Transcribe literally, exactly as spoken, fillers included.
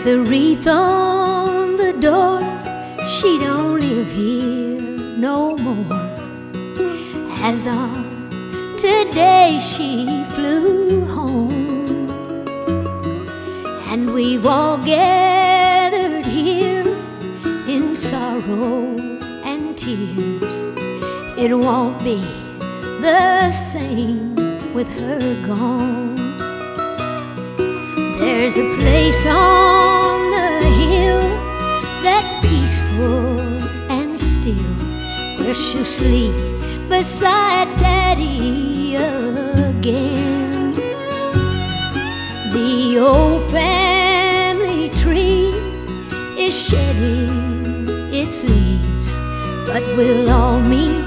There's a wreath on the door. She don't live here no more. As of today she flew home. And we've all gathered here in sorrow and tears. It won't be the same with her gone. There's a place on the hill that's peaceful and still, where she'll sleep beside Daddy again. The old family tree is shedding its leaves, but we'll all meet